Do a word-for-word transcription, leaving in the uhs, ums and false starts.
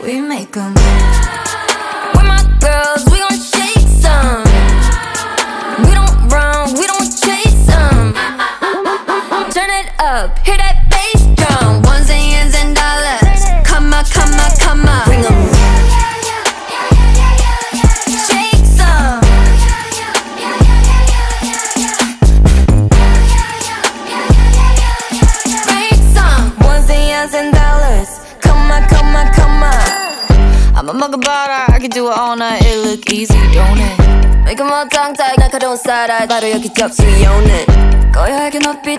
we make 'em. We're my girls, we gon' shake some. We don't run, we don't chase some. Turn it up, hear that bass drum. Ones and years and dollars. Come on, come on, come on. Bring 'em. Shake some. Break some. Ones and years and dollars. Come on, come on, come on. I'm a mug of butter, I can do it all night. It look easy, don't it? Make 'em all tongue-tied, 날카로운 쌀알 바로 여기 접수, you own it. 고요하게 높이